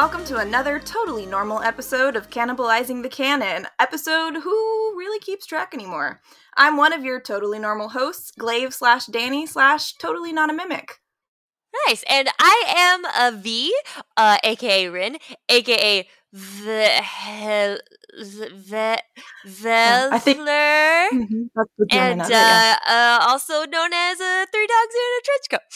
welcome to another totally normal episode of Cannibalizing the Canon, episode who really keeps track anymore. I'm one of your totally normal hosts, Glaive/Danny/totally not a mimic. Nice, and I am a V, aka Rin, aka Veller, and also known as Three Dogs in a Trench Coat.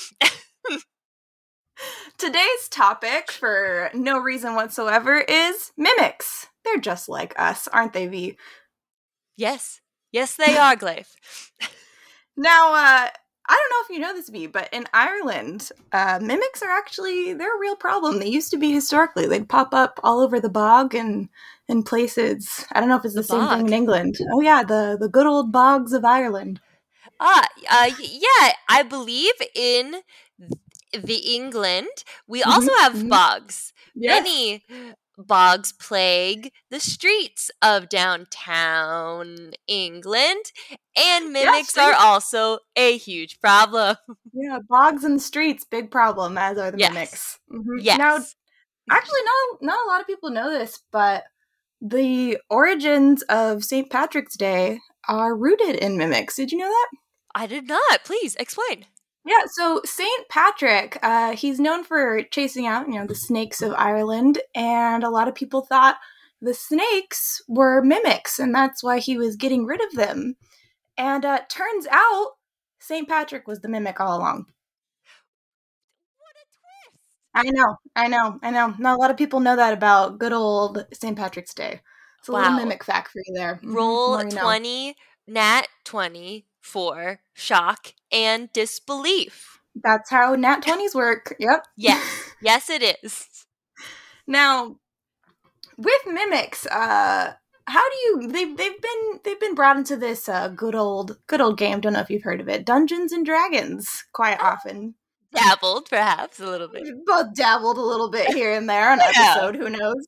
Today's topic, for no reason whatsoever, is mimics. They're just like us, aren't they, V? Yes, they are, Glaive. Now, I don't know if you know this, V, but in Ireland, mimics are actually, they're a real problem. They used to be historically. They'd pop up all over the bog and in places. I don't know if it's the same thing in England. Oh yeah, the good old bogs of Ireland. Yeah, I believe in the England, we also have bogs. Yes. Many bogs plague the streets of downtown England, and mimics are also a huge problem. Yeah, bogs in the streets, big problem, as are the mimics. Mm-hmm. Yes. Now, actually, not a lot of people know this, but the origins of St. Patrick's Day are rooted in mimics. Did you know that? I did not. Please explain. Yeah, so St. Patrick, he's known for chasing out, the snakes of Ireland, and a lot of people thought the snakes were mimics, and that's why he was getting rid of them. And turns out St. Patrick was the mimic all along. What a twist! I know. Not a lot of people know that about good old St. Patrick's Day. It's a little mimic fact for you there. Roll 20, nat 20 for shock and disbelief. That's how nat 20s work. Yep. Yes it is. Now, with mimics, how do you? They've been brought into this good old game. Don't know if you've heard of it. Dungeons and Dragons. Quite often. Dabbled, perhaps a little bit. Both dabbled a little bit here and there on an episode. Who knows?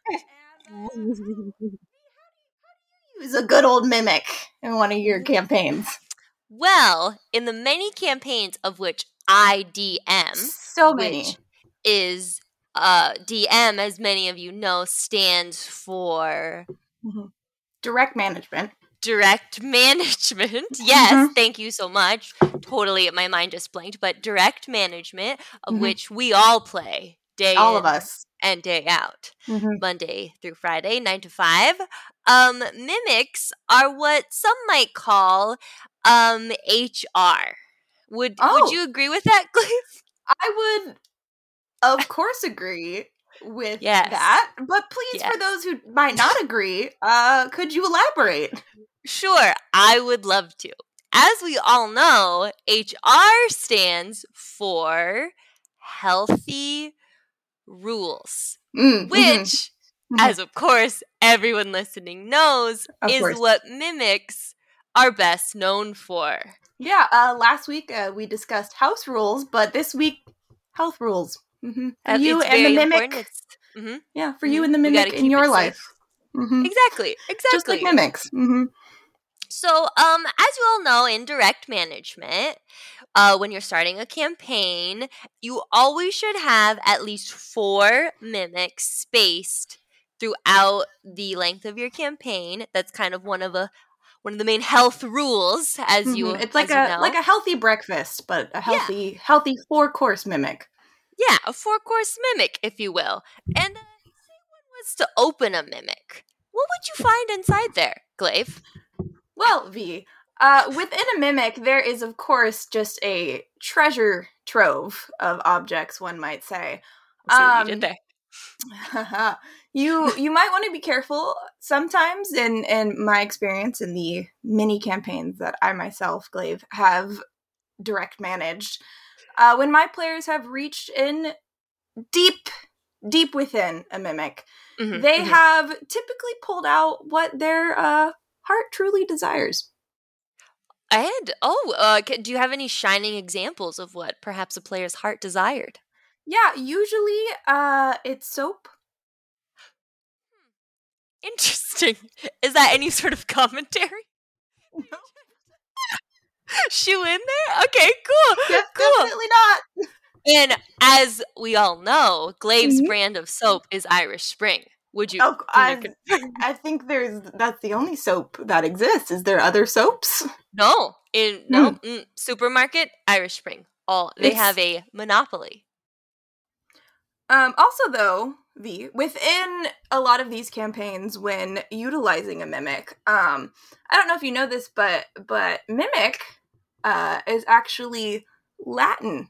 Use a good old mimic in one of your campaigns. Well, in the many campaigns of which I DM, so many, which is DM, as many of you know, stands for direct management. Direct management. Yes, thank you so much. Totally, my mind just blanked. But direct management, of which we all play day all in of us and day out, Monday through Friday, 9 to 5. Mimics are what some might call HR. Would you agree with that, Glaive? I would, of course, agree with that. But please, for those who might not agree, could you elaborate? Sure, I would love to. As we all know, HR stands for Healthy Rules, which, as of course everyone listening knows, is what mimics are best known for. Yeah, last week we discussed house rules, but this week, health rules. For you and the mimic. Yeah, for you and the mimic in your life. Exactly. Just like mimics. So, as you all know, in direct management, when you're starting a campaign, you always should have at least 4 mimics spaced throughout the length of your campaign. That's kind of one of the main health rules, as you it's like a healthy breakfast, but a healthy 4-course mimic. Yeah, a 4-course mimic, if you will. And say one was to open a mimic, what would you find inside there, Glaive? Well, V, within a mimic, there is, of course, just a treasure trove of objects, one might say. I see what you did there. You might want to be careful. Sometimes, in my experience in the mini campaigns that I myself, Glaive, have direct managed, when my players have reached in deep within a mimic, they have typically pulled out what their heart truly desires. And, do you have any shining examples of what perhaps a player's heart desired? Yeah, usually it's soap. Interesting. Is that any sort of commentary? No. Shoe in there? Okay, cool. Definitely not. And as we all know, Glaive's Mhm. brand of soap is Irish Spring. Would you? Oh, Can you confirm? I think that's the only soap that exists. Is there other soaps? No, Hmm. supermarket Irish Spring. They have It's a monopoly. also though within a lot of these campaigns when utilizing a mimic. I don't know if you know this, but mimic is actually Latin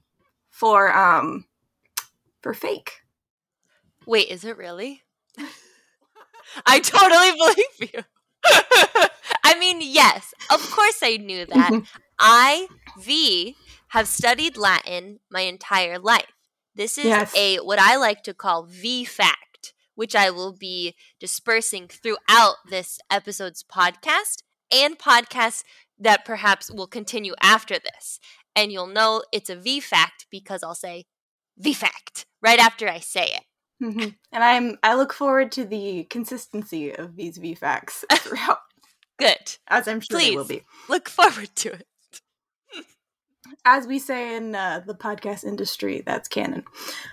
for fake. Wait, is it really? I totally believe you. I mean, yes, of course I knew that. I, V, have studied Latin my entire life. This is Yes. what I like to call V fact, which I will be dispersing throughout this episode's podcast and podcasts that perhaps will continue after this. And you'll know it's a V fact because I'll say V fact right after I say it. Mm-hmm. And I look forward to the consistency of these VFAQs throughout. Good. As I'm sure Please they will be. look forward to it. As we say in the podcast industry, that's canon.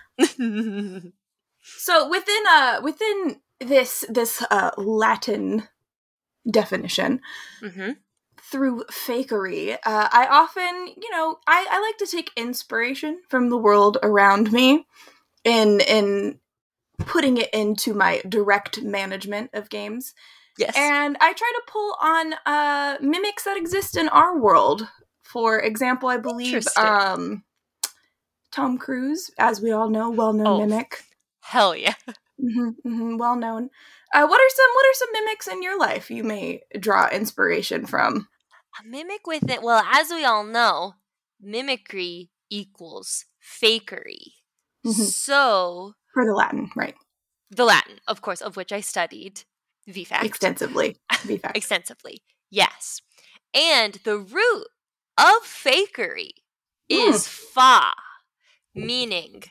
So within this Latin definition, through fakery, I often, I like to take inspiration from the world around me in putting it into my direct management of games. Yes. And I try to pull on mimics that exist in our world. For example, I believe Tom Cruise, as we all know, well-known mimic. Hell yeah. Well-known. What are some mimics in your life you may draw inspiration from? A mimic with it. Well, as we all know, mimicry equals fakery. So for the Latin, right? The Latin, of course, of which I studied VFACT. Extensively. VFACT. Extensively, yes. And the root of fakery is fa, meaning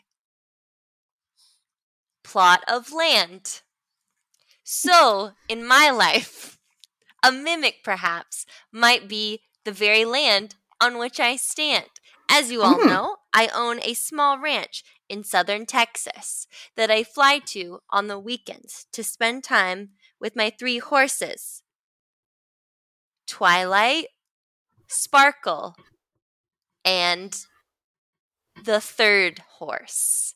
plot of land. So, in my life, a mimic perhaps might be the very land on which I stand. As you all know, I own a small ranch in southern Texas that I fly to on the weekends to spend time with my 3 horses. Twilight, Sparkle, and the third horse.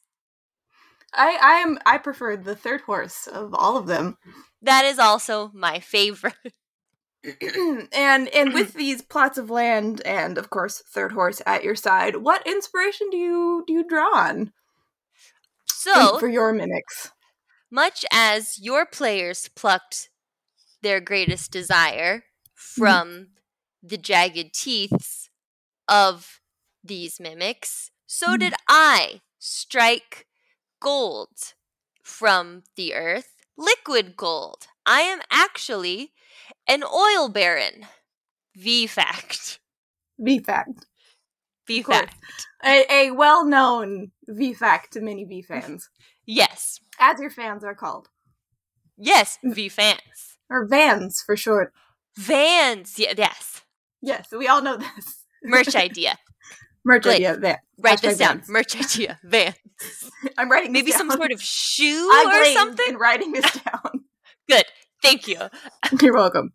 I prefer the third horse of all of them. That is also my favorite. and with these plots of land and of course third horse at your side, what inspiration do you draw on? So for your mimics, much as your players plucked their greatest desire from the jagged teeths of these mimics, so did I strike gold from the earth, liquid gold. I am actually an oil baron. V-fact. V-fact. V-fact. A well-known V-fact to many V-fans. Yes. As your fans are called. Yes, V-fans. Or Vans, for short. Vans, yes. Yes, we all know this. Merch idea. Merch idea, Van. Write this down. Merch idea, Vans. I'm writing this down. Maybe some sort of shoe or something? I'm writing this down. Good. Thank you. You're welcome.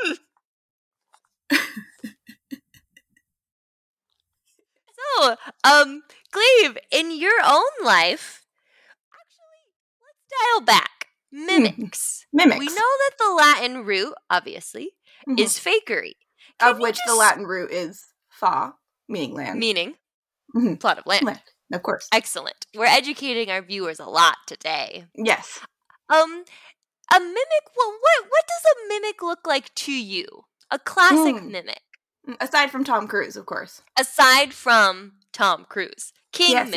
So, Glaive, in your own life, actually, let's dial back. Mimics. Mimics. We know that the Latin root, obviously, is fakery. Of which the Latin root is fa, meaning land. Meaning plot of land. Of course. Excellent. We're educating our viewers a lot today. Yes. A mimic, what does a mimic look like to you? A classic mimic. Aside from Tom Cruise, of course. Aside from Tom Cruise. King mimic.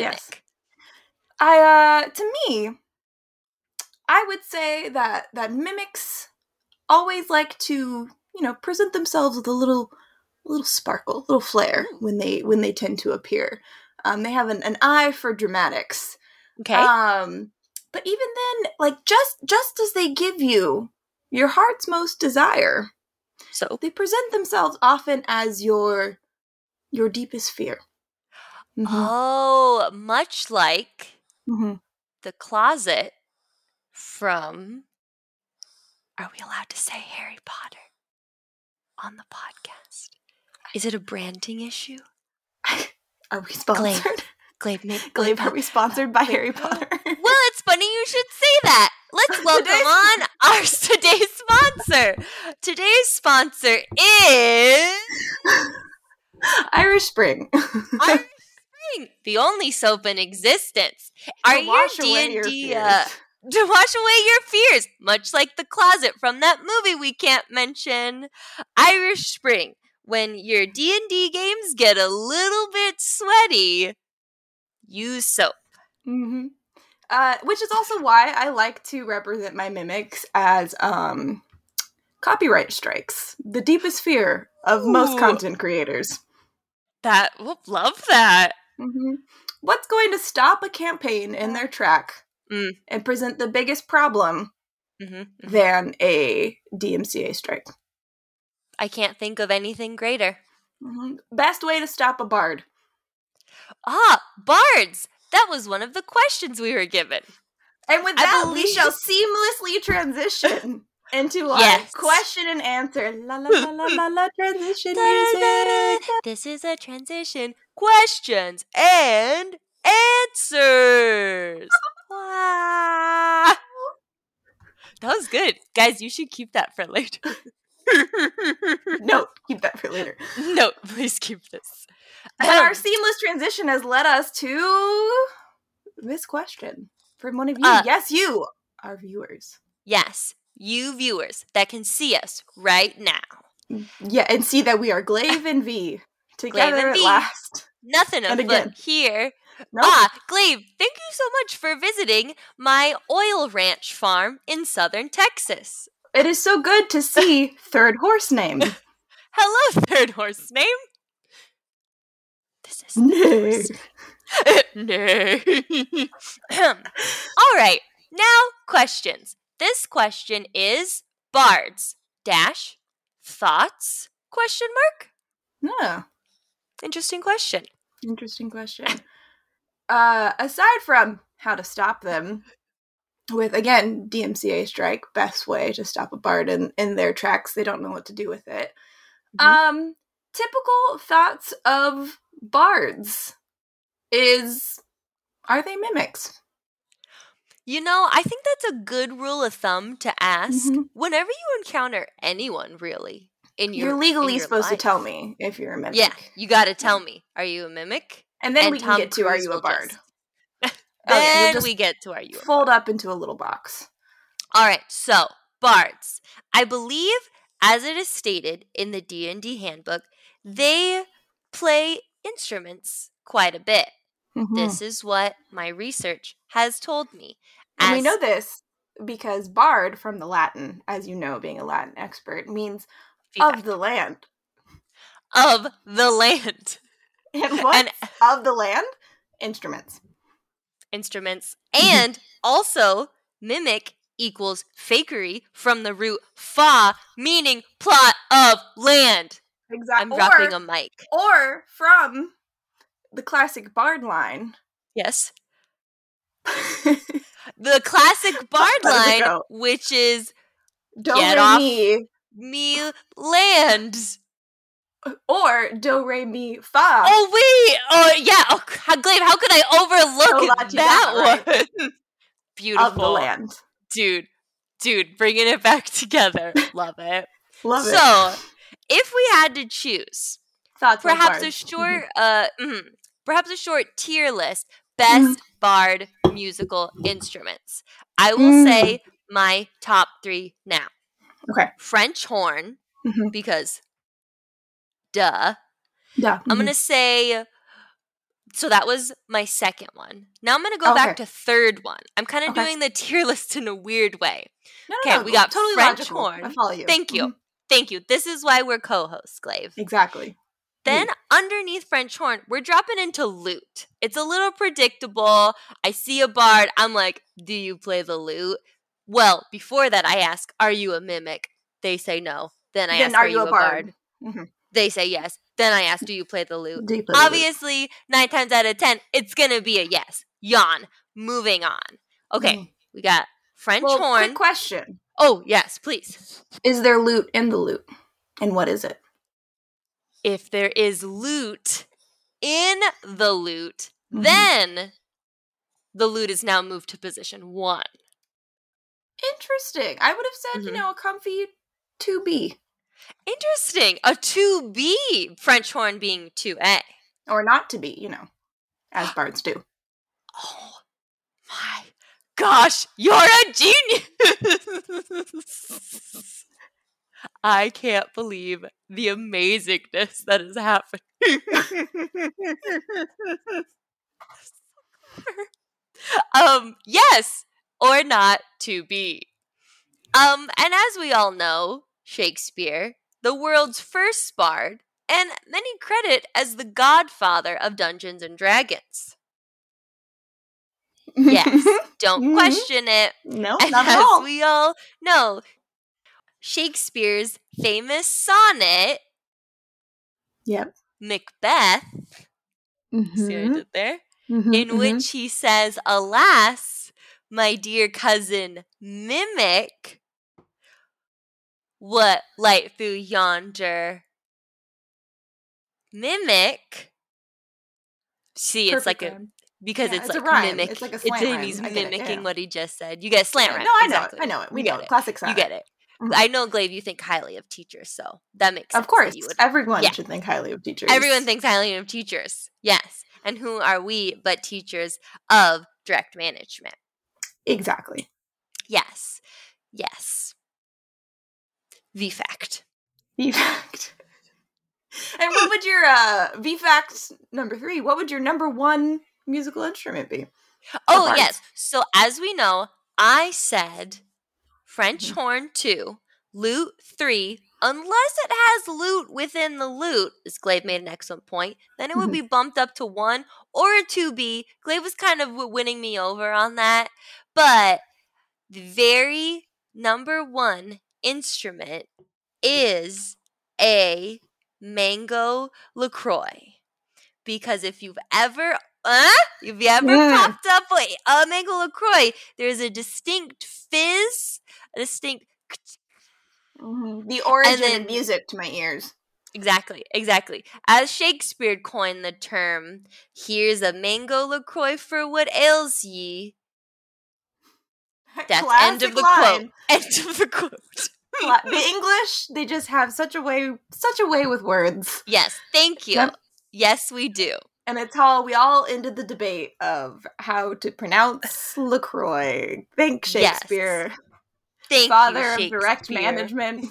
Yes. To me, I would say that mimics always like to, present themselves with a little sparkle, a little flair when they tend to appear. They have an eye for dramatics. Okay. But even then, like just as they give you your heart's most desire, so they present themselves often as your deepest fear. Oh, much like Mm-hmm. the closet from. Are we allowed to say Harry Potter on the podcast? Is it a branding issue? Are we sponsored? Glaive, Are we sponsored by Harry Potter? Well, it's funny you should say that. Let's welcome on our today's sponsor. Today's sponsor is Irish Spring. Irish Spring, the only soap in existence. Are your D&D to wash away your fears, much like the closet from that movie we can't mention? Irish Spring. When your D&D games get a little bit sweaty, use soap. Mm-hmm. Which is also why I like to represent my mimics as copyright strikes. The deepest fear of most content creators. Love that. Mm-hmm. What's going to stop a campaign in their track and present the biggest problem than a DMCA strike? I can't think of anything greater. Mm-hmm. Best way to stop a bard. Bards! That was one of the questions we were given. And with that, we shall seamlessly transition into our question and answer. La la la la la la, transition music. This is a transition. Questions and answers. Wow. That was good. Guys, you should keep that for later. No, keep that for later. No, please keep this. And our seamless transition has led us to this question from one of you. Yes, you, our viewers. Yes, you viewers that can see us right now. Yeah, and see that we are Glaive and V together at last. Nothing afoot here. Nope. Glaive, thank you so much for visiting my oil ranch farm in southern Texas. It is so good to see Third Horse Name. Hello, Third Horse Name. This is Nay. Nay. All right, now questions. This question is bards dash thoughts question mark? Yeah. Interesting question. Aside from how to stop them with, again, DMCA strike, best way to stop a bard in their tracks, they don't know what to do with it. Typical thoughts of bards are they mimics? You know, I think that's a good rule of thumb to ask whenever you encounter anyone, really. You're legally supposed to tell me if you're a mimic. Yeah, you gotta tell me. Are you a mimic? And then we can get to, are you a bard? Then we get to, are you a bard? Fold up into a little box. All right, so, bards. I believe, as it is stated in the D&D handbook, they play instruments quite a bit. This is what my research has told me. And we know this because bard, from the Latin, as you know, being a Latin expert, means of the land. Of the land. And what? Of the land? Instruments. And also, mimic equals fakery from the root fa, meaning plot of land. Exactly. I'm dropping a mic. Or from the classic bard line. Yes. The classic bard line, which is do, get re, off me land. Or do, re, mi, fa. Oh, wait. Oh, yeah. Oh, Glaive, how could I overlook that one? Right? Beautiful. Of the land. Dude, bringing it back together. Love it. Love it. So, if we had to choose, perhaps a short tier list, best bard musical instruments. I will say my top 3 now. Okay. French horn, because duh. Yeah. I'm going to say, so that was my second one. Now I'm going to go back to third one. I'm kind of doing the tier list in a weird way. No, we got totally French logical. horn. I follow you. Thank you. Thank you. This is why we're co-hosts, Glaive. Exactly. Then underneath French horn, we're dropping into lute. It's a little predictable. I see a bard. I'm like, do you play the lute? Well, before that, I ask, are you a mimic? They say no. Then I ask, are you a bard? They say yes. Then I ask, do you play the lute? Do you play the lute? Obviously, 9 times out of 10, it's going to be a yes. Yawn. Moving on. Okay, we got French Well, horn. quick question. Oh, yes, please. Is there lute in the lute? And what is it? If there is lute in the lute, then the lute is now moved to position 1. Interesting. I would have said, a comfy 2B. Interesting. A 2B, French horn being 2A. Or not to be, as bards do. Oh my gosh, you're a genius! I can't believe the amazingness that is happening. Yes, or not to be. And as we all know, Shakespeare, the world's first bard, and many credit as the godfather of Dungeons and Dragons. Yes, don't question it. No, and not at all. As we all know, Shakespeare's famous sonnet, Macbeth, see what I did there? In which he says, alas, my dear cousin Mimic, what light through yonder mimic. See, it's Perfect like rhyme. because it's like a rhyme. mimic. It's like a slant rhyme. He's I get it, mimicking yeah. what he just said. You get a slant rhyme. No, I exactly. know it. I know it. We You know get it. Classic sonnet. You get it. I know, Glaive, you think highly of teachers, so that makes sense. Of course. You would. Everyone should think highly of teachers. Everyone thinks highly of teachers. Yes. And who are we but teachers of direct management? Exactly. Yes. Yes. VFACT. VFACT. And what would your VFACT number 3? What would your number 1 musical instrument be? Oh, yes. So as we know, I said French horn 2, lute 3, unless it has lute within the lute, as Glaive made an excellent point, then it would be bumped up to 1 or a 2B. Glaive was kind of winning me over on that. But the very number 1 instrument is a mango LaCroix. Because if you've ever popped up a mango LaCroix, there's a distinct fizz, a distinct the origin of music to my ears. Exactly. As Shakespeare coined the term, here's a mango LaCroix for what ails ye. That's end of the quote. End of the quote. The English, they just have such a way with words. Yes, thank you. Yep. Yes, we do. And we all ended the debate of how to pronounce LaCroix. Thank Shakespeare. Yes. Thank Father you, of Shakespeare. direct management.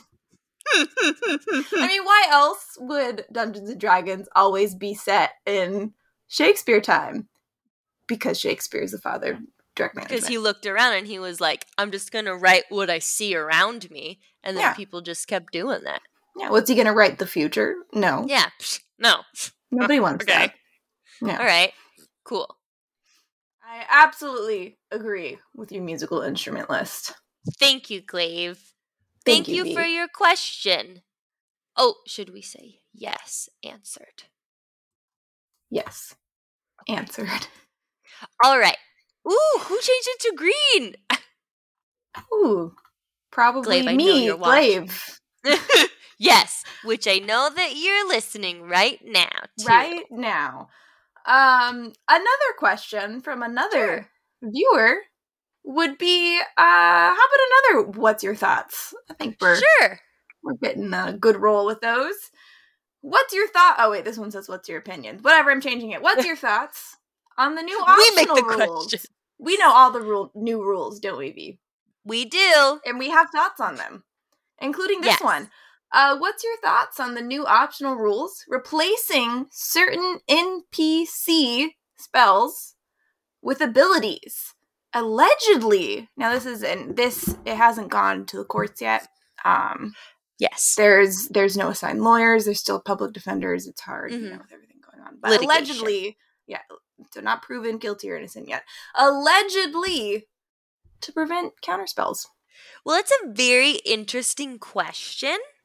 I mean, why else would Dungeons and Dragons always be set in Shakespeare time? Because Shakespeare is the father of direct management. Because he looked around and he was like, I'm just going to write what I see around me. And then people just kept doing that. Yeah, what's he going to write? The future? No. Yeah, no. Nobody wants that. Yeah. All right, cool. I absolutely agree with your musical instrument list. Thank you, Glaive. Thank you for your question. Oh, should we say yes, answered? Yes, answered. All right. Ooh, who changed it to green? Ooh, probably Glaive, me, Glaive. Yes, which I know that you're listening right now, too. Right now. Another question from another viewer would be, how about another what's your thoughts? I think we're getting a good roll with those. What's your thought? Oh, wait, this one says what's your opinion? Whatever, I'm changing it. What's your thoughts on the new optional rules? Question. We know all the new rules, don't we, V? We do. And we have thoughts on them, including this one. What's your thoughts on the new optional rules replacing certain NPC spells with abilities? Allegedly, now it hasn't gone to the courts yet. Yes, there's no assigned lawyers. There's still public defenders. It's hard, with everything going on. But allegedly, so not proven guilty or innocent yet. Allegedly, to prevent counterspells. Well, it's a very interesting question.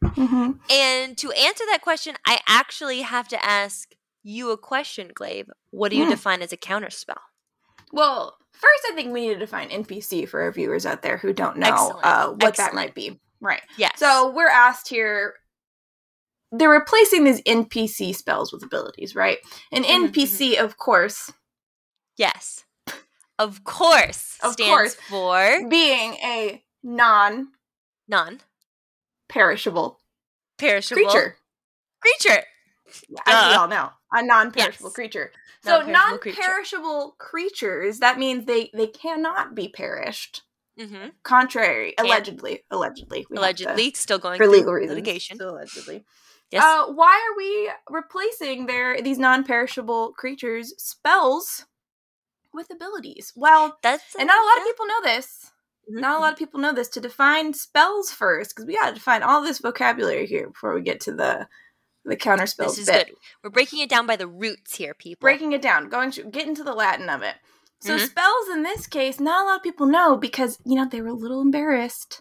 Mm-hmm. And to answer that question, I actually have to ask you a question, Glaive. What do you define as a counterspell? Well, first, I think we need to define NPC for our viewers out there who don't know what that might be. Right. Yes. So we're asked here, they're replacing these NPC spells with abilities, right? An NPC, of course. Yes. Of course. Stands for being a perishable creature. As we all know, a non-perishable creature. So non-perishable creatures, that means they cannot be perished. Mm-hmm. Contrary, allegedly, still going for legal reasons. Litigation. So allegedly. Yes. Why are we replacing these non-perishable creatures' spells with abilities? Well, and not a lot of people know this. Mm-hmm. Not a lot of people know this. To define spells first, because we got to define all this vocabulary here before we get to the counter spells. This is good. We're breaking it down by the roots here, people. Breaking it down, getting to the Latin of it. So spells in this case, not a lot of people know because they were a little embarrassed.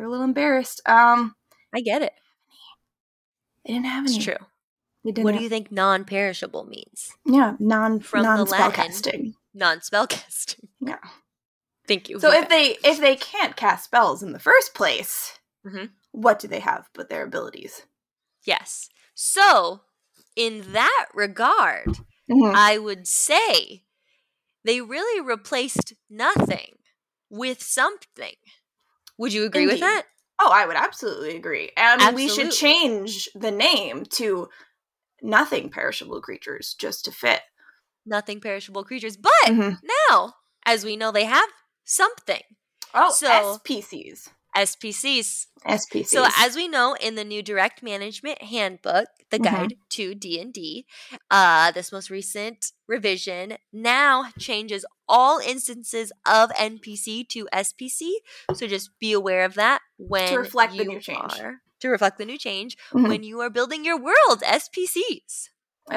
I get it. They didn't have any. It's true. What do you think non-perishable means? Yeah, non-spellcasting. Non-spellcasting. Yeah. Thank you. So if they can't cast spells in the first place, what do they have but their abilities? Yes. So, in that regard, I would say they really replaced nothing with something. Would you agree with that? Oh, I would absolutely agree. And we should change the name to Nothing Perishable Creatures just to fit. Nothing Perishable Creatures. But now, as we know, they have something. Oh, so, SPCs. So as we know in the new Direct Management Handbook, the guide to D&D, this most recent revision now changes all instances of NPC to SPC. So just be aware of that when to reflect the new change when you are building your world. SPCs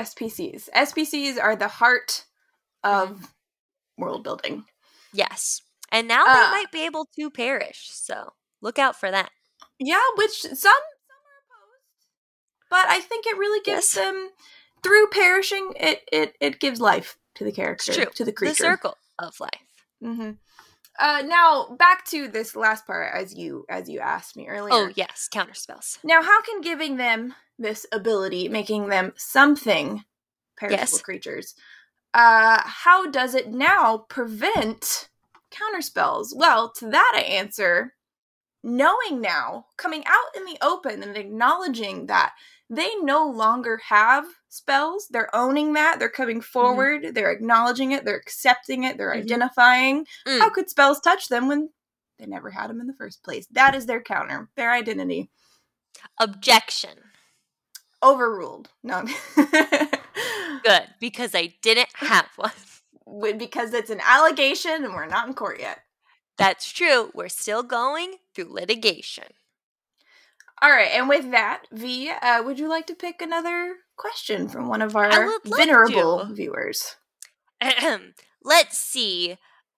are the heart of world building. Yes, and now they might be able to perish. So look out for that. Yeah, which some are opposed, but I think it really gives them, through perishing, it gives life to the character, to the creature. The circle of life. Mm-hmm. Now back to this last part, as you asked me earlier. Oh yes, counterspells. Now, how can giving them this ability, making them something perishable creatures, how does it now prevent counterspells? Well, to that I answer, knowing now, coming out in the open and acknowledging that they no longer have spells, they're owning that, they're coming forward, they're acknowledging it, they're accepting it, they're identifying. How could spells touch them when they never had them in the first place? That is their counter, their identity. Objection. Overruled. No. Good, because I didn't have one. Because it's an allegation and we're not in court yet. That's true. We're still going through litigation. All right, and with that, V, would you like to pick another question from one of our venerable viewers? Let's see.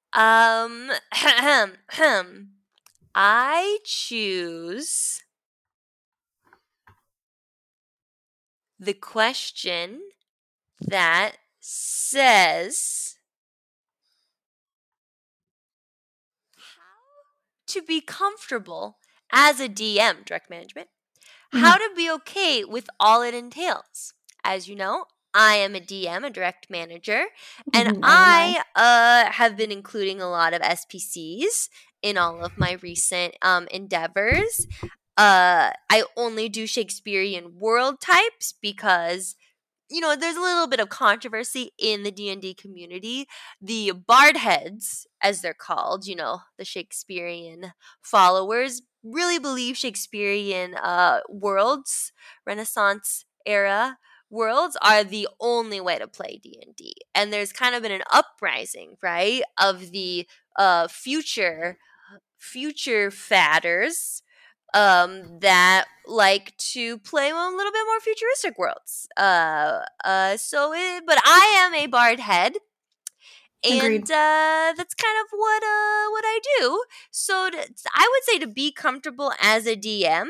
I choose the question that says, how to be comfortable as a DM, direct management, how to be okay with all it entails. As you know, I am a DM, a direct manager, and I have been including a lot of SPCs in all of my recent endeavors. I only do Shakespearean world types because, there's a little bit of controversy in the D&D community. The bard heads, as they're called, the Shakespearean followers, really believe Shakespearean worlds, Renaissance era worlds, are the only way to play D&D. And there's kind of been an uprising, right, of the future fadders that like to play a little bit more futuristic worlds. But I am a bard head. And that's kind of what I do. So I would say to be comfortable as a DM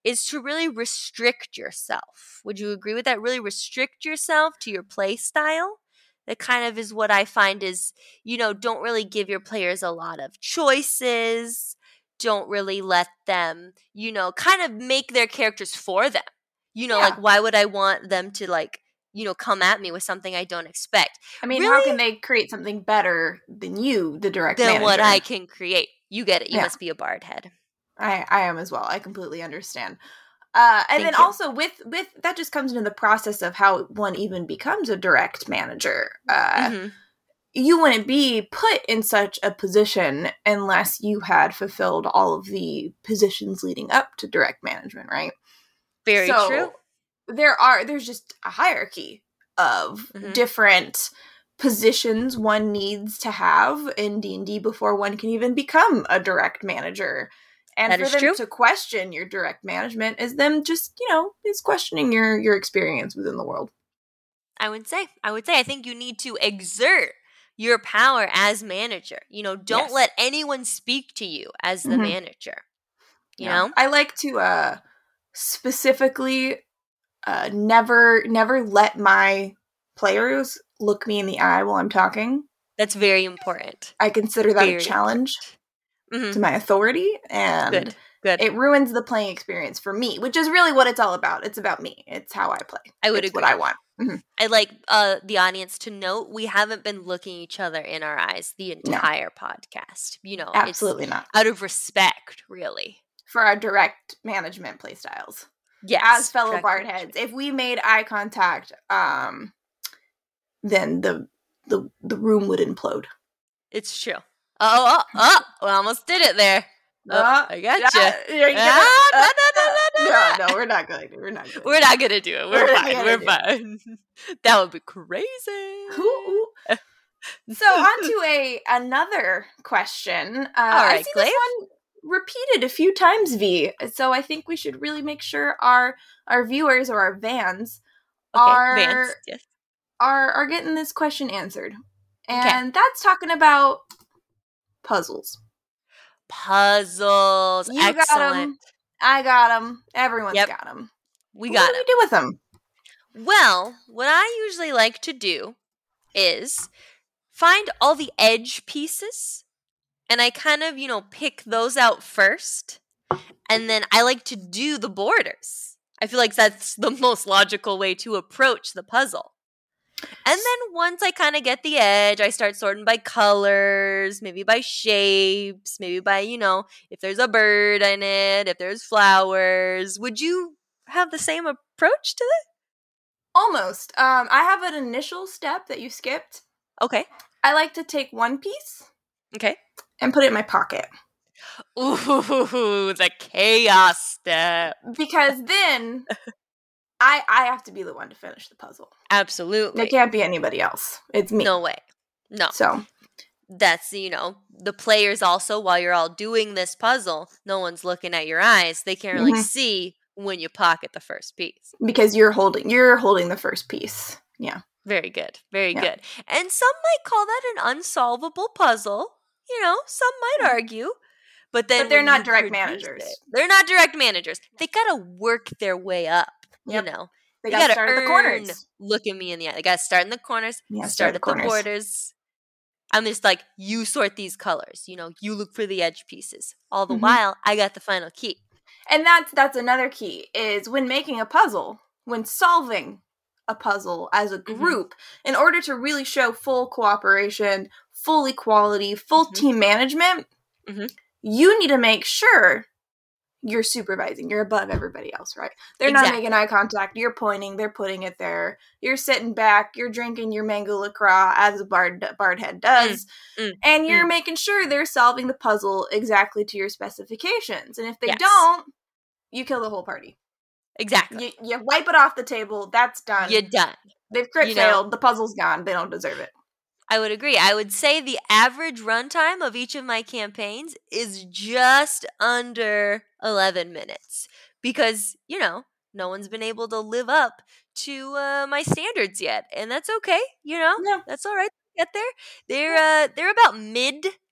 is to really restrict yourself. Would you agree with that? Really restrict yourself to your play style. That kind of is what I find is, don't really give your players a lot of choices. Don't really let them, kind of make their characters for them. Like, why would I want them to, like, come at me with something I don't expect? I mean, really, how can they create something better than you, the direct manager? Than what I can create. You get it. You must be a bard head. I am as well. I completely understand. And then also with that just comes into the process of how one even becomes a direct manager. You wouldn't be put in such a position unless you had fulfilled all of the positions leading up to direct management, right? Very true. There's just a hierarchy of different positions one needs to have in D&D before one can even become a direct manager. And that for is them true. to question your direct management is them just, is questioning your experience within the world. I would say, I think you need to exert your power as manager. Don't let anyone speak to you as the manager. You know? I like to specifically never let my players look me in the eye while I'm talking. That's very important. I consider that a challenge to my authority, and Good. It ruins the playing experience for me, which is really what it's all about. It's about me. It's how I play. I would agree. What I want. I like the audience to note we haven't been looking each other in our eyes the entire podcast. Absolutely it's not. Out of respect, really. For our direct management play styles. Yes. As fellow bard heads. If we made eye contact, then the room would implode. It's true. Oh, we almost did it there. I gotcha. No, we're not going to. We're not going to do it. We're fine. That would be crazy. So on to another question. All right, I've seen this one repeated a few times, V. So I think we should really make sure our viewers or our Vans are getting this question answered. And that's talking about puzzles. Puzzles. You excellent. Got them. I got them. Everyone's got them. We got them. What do we do with them? Well, what I usually like to do is find all the edge pieces, and I kind of, pick those out first, and then I like to do the borders. I feel like that's the most logical way to approach the puzzle. And then once I kind of get the edge, I start sorting by colors, maybe by shapes, maybe by, if there's a bird in it, if there's flowers. Would you have the same approach to that? Almost. I have an initial step that you skipped. Okay. I like to take one piece. Okay. And put it in my pocket. Ooh, the chaos step. Because then I have to be the one to finish the puzzle. Absolutely. It can't be anybody else. It's me. No way. No. So that's, the players also, while you're all doing this puzzle, no one's looking at your eyes. They can't really see when you pocket the first piece. Because you're holding the first piece. Yeah. Very good. Very good. And some might call that an unsolvable puzzle. Some might argue. But they're not direct managers. They're not direct managers. They gotta work their way up. They gotta start at the corners. Look at me in the eye. They gotta start in the corners. Start at the borders. I'm just like, you sort these colors. You look for the edge pieces. All the while, I got the final key. And that's another key, is when making a puzzle, when solving a puzzle as a group, in order to really show full cooperation, full equality, full team management, you need to make sure you're supervising. You're above everybody else, right? They're not making eye contact. You're pointing. They're putting it there. You're sitting back. You're drinking your mango LaCroix, as a bard head does. And you're making sure they're solving the puzzle exactly to your specifications. And if they don't, you kill the whole party. Exactly. You wipe it off the table. That's done. You're done. They've crit failed. The puzzle's gone. They don't deserve it. I would agree. I would say the average runtime of each of my campaigns is just under 11 minutes. Because, no one's been able to live up to my standards yet. And that's okay. That's all right. Get there. They're about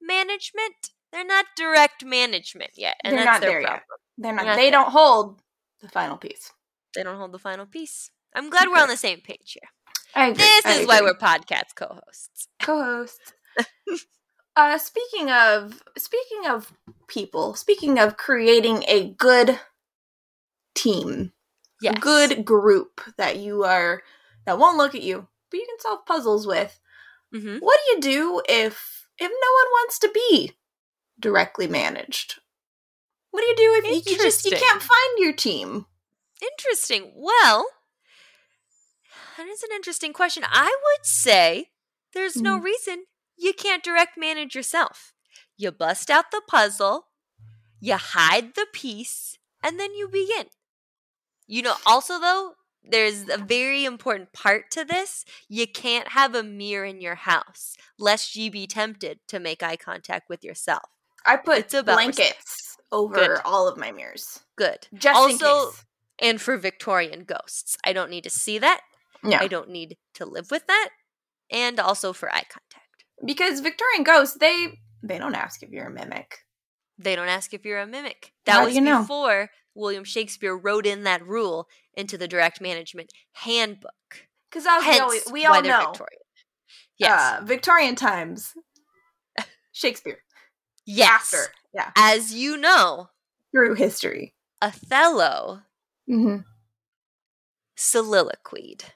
mid-management. They're not direct management yet. And they're that's not their there problem. yet. They're not. They don't hold the final piece. They don't hold the final piece. I'm glad we're on the same page here. I agree. This is why we're podcast co-hosts. Co-hosts. Speaking of people, speaking of creating a good team, Yes. a good group that won't look at you, but you can solve puzzles with. Mm-hmm. What do you do if no one wants to be directly managed? What do you do if you can't find your team? Interesting. Well, that is an interesting question. I would say there's no reason you can't direct manage yourself. You bust out the puzzle, you hide the piece, and then you begin. Also though, there's a very important part to this. You can't have a mirror in your house, lest you be tempted to make eye contact with yourself. I put blankets over all of my mirrors. Good. Just also, in case. And for Victorian ghosts. I don't need to see that. Yeah. I don't need to live with that. And also for eye contact. Because Victorian ghosts, they don't ask if you're a mimic. They don't ask if you're a mimic. That was before William Shakespeare wrote in that rule into the direct management handbook. Because we all know. Victorian. Yes. Victorian times. Shakespeare. Yes. After. Yeah. As you know. Through history. Othello. Mm-hmm. Soliloquied.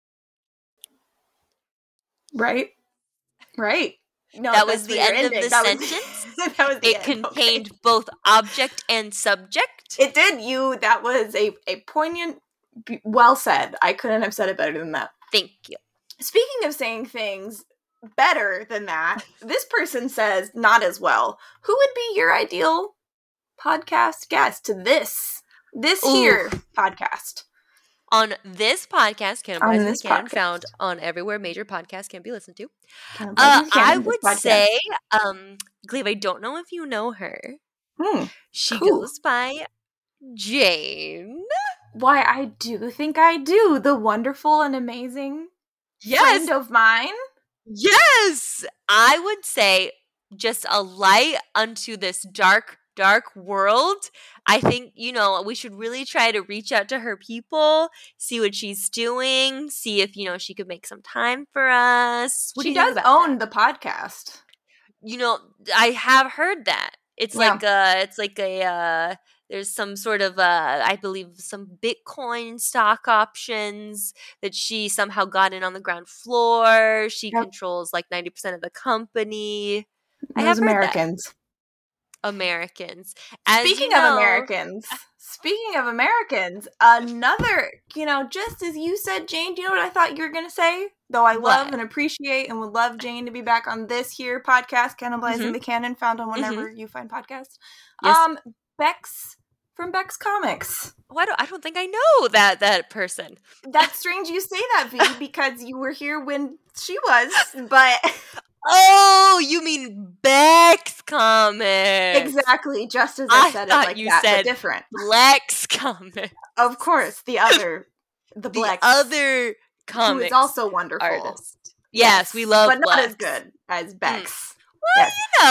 Right. No, that was the end of the sentence. It contained both object and subject. It did. That was a poignant, well said. I couldn't have said it better than that. Thank you. Speaking of saying things better than that, this person says not as well. Who would be your ideal podcast guest to this here podcast? On this podcast, Cannibalizing the Canon, found on everywhere major podcasts can be listened to. I would say, Glaive, I don't know if you know her. She goes by Jane. Why, I do think I do. The wonderful and amazing friend of mine. Yes! I would say just a light unto this dark world. I think, we should really try to reach out to her people, see what she's doing, see if, she could make some time for us. She does own the podcast. I have heard that. It's there's some sort of, I believe, some Bitcoin stock options that she somehow got in on the ground floor. She controls like 90% of the company. I have Americans. Americans. Speaking of Americans, another, just as you said, Jane, do you know what I thought you were going to say? Though I love and appreciate and would love Jane to be back on this here podcast, Cannibalizing the Canon, found on whenever you find podcasts. Yes. Bex from Bex Comics. Oh, I don't think I know that person. That's strange you say that, V, because you were here when she was, but... Oh, you mean Bex Comics. Exactly, just as I said it like you that, said but different. Blex Comics. Of course, the other comics who is also wonderful. Artist. Yes, we love but Blex. not as good as Bex. Well,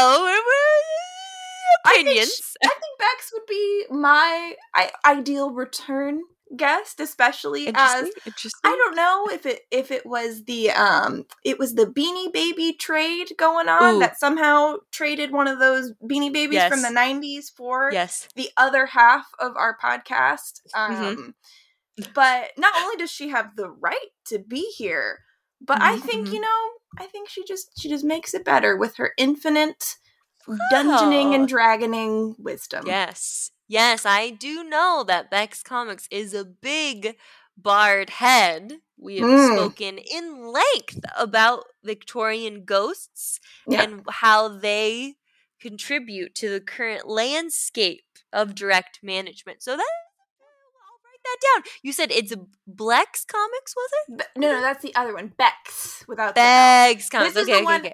opinions. I think Bex would be my ideal return guest, especially as I don't know if it was the Beanie Baby trade going on that somehow traded one of those Beanie Babies from the 90s for the other half of our podcast. But not only does she have the right to be here, but I think I think she just makes it better with her infinite dungeoning and dragoning wisdom. Yes, I do know that Bex Comics is a big barred head. We have spoken in length about Victorian ghosts and how they contribute to the current landscape of direct management. So I'll write that down. You said it's Blex Comics, was it? No, that's the other one. Bex without Bex Comics. This is the one.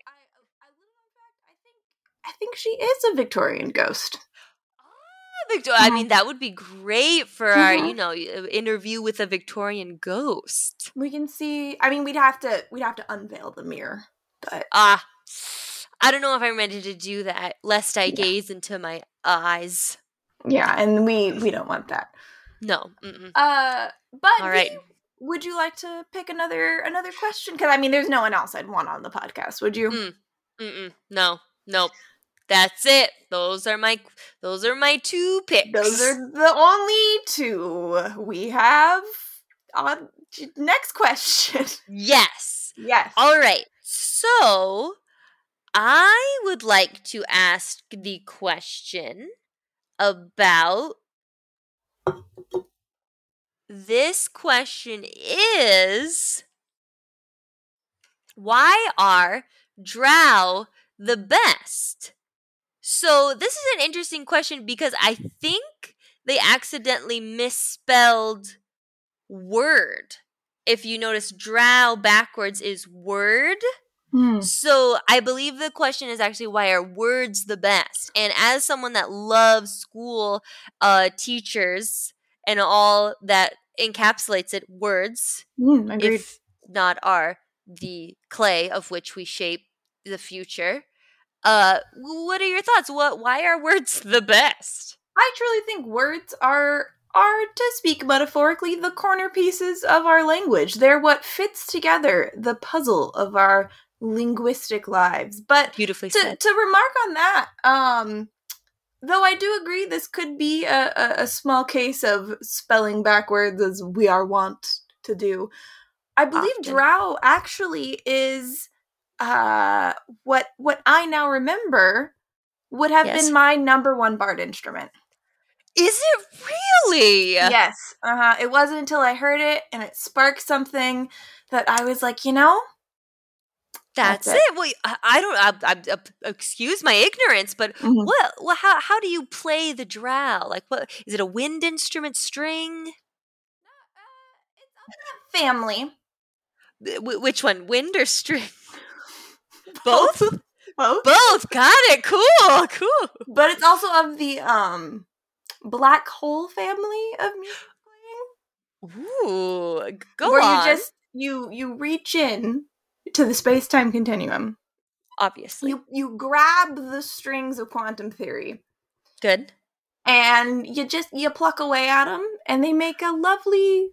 I think she is a Victorian ghost. I mean, that would be great for our, interview with a Victorian ghost. We can see. I mean, we'd have to unveil the mirror, but I don't know if I'm ready to do that, lest I gaze into my eyes. Yeah, and we don't want that. No. Mm-mm. But All V, right. would you like to pick another question? Because I mean, there's no one else I'd want on the podcast. Would you? No. Nope. That's it. Those are my 2 picks. Those are the only 2 we have. On next question. Yes. Yes. All right. So, I would like to ask the question about this question is, why are drow the best? So this is an interesting question because I think they accidentally misspelled word. If you notice, drow backwards is word. So I believe the question is actually, why are words the best? And as someone that loves school teachers and all that encapsulates it, words, Agreed. if not are the clay of which we shape the future. What are your thoughts? Why are words the best? I truly think words are, to speak metaphorically, the corner pieces of our language. They're what fits together the puzzle of our linguistic lives. But Beautifully said. To remark on that, though I do agree this could be a small case of spelling backwards as we are wont to do. I believe Often. drow actually is what I now remember would have Yes. been my number 1 bard instrument. Is it really? Yes. It wasn't until I heard it and it sparked something that I was like, That's it. Well, I don't. Excuse my ignorance, but how do you play the drow? Like, what is it? A wind instrument, string? It's family. Which one, wind or string? Both. Both. Got it. Cool. But it's also of the black hole family of music playing. Ooh, go where on. you reach in to the space-time continuum. Obviously. You grab the strings of quantum theory. Good. And you pluck away at them, and they make a lovely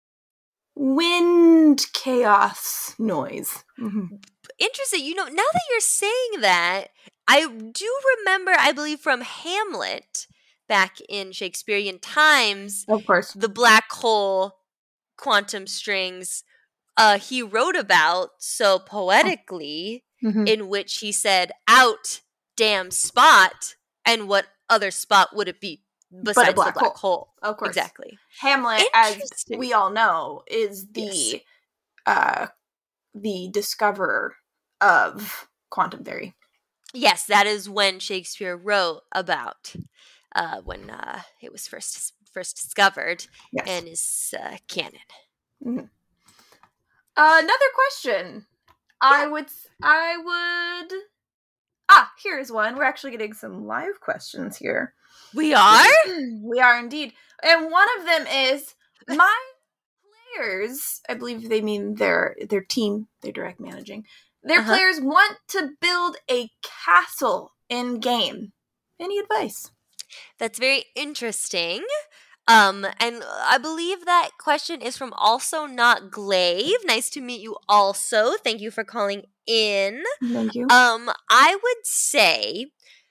wind chaos noise. Interesting. Now that you're saying that, I do remember, I believe from Hamlet, back in Shakespearean times, of course, the black hole quantum strings he wrote about so poetically, in which he said, out, damn spot, and what other spot would it be besides the black hole? Of course. Exactly. Hamlet, as we all know, is the discoverer of quantum theory. Yes, that is when Shakespeare wrote about when it was first discovered and is canon. Another question. I would. Here's one. We're actually getting some live questions here. We are? We are indeed. And one of them is, my players, I believe they mean their team, they're direct managing. Their players want to build a castle in game. Any advice? That's very interesting. And I believe that question is from Also Not Glaive. Nice to meet you also. Thank you for calling in. Thank you. I would say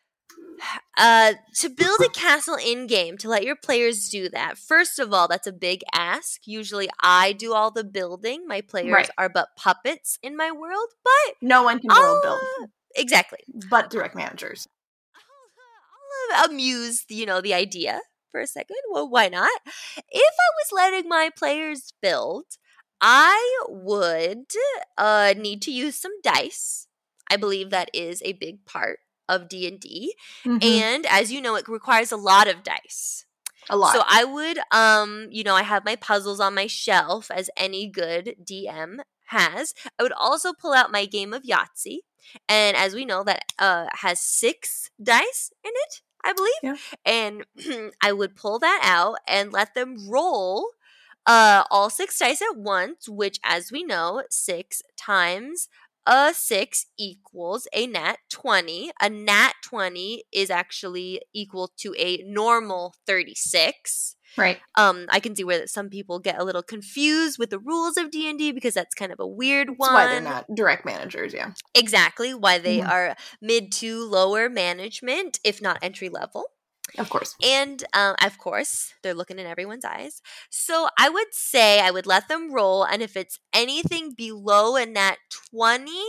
to build a castle in-game, to let your players do that, first of all, that's a big ask. Usually I do all the building. My players are but puppets in my world, but no one can world build. Exactly. But direct managers. I'll amuse, the idea for a second. Well, why not? If I was letting my players build, I would need to use some dice. I believe that is a big part of D&D. And as you know, it requires a lot of dice. A lot. So I would, I have my puzzles on my shelf, as any good DM has. I would also pull out my game of Yahtzee. And as we know, that has 6 dice in it, I believe. Yeah. And I would pull that out and let them roll all 6 dice at once, which, as we know, 6 times a 6 equals a nat 20. A nat 20 is actually equal to a normal 36. Right. I can see where some people get a little confused with the rules of D&D because that's kind of a weird That's one. why they're not direct managers, yeah. Exactly, why they Mhm. are mid to lower management, if not entry level. Of course. And of course, they're looking in everyone's eyes. So I would say I would let them roll, and if it's anything below a nat 20,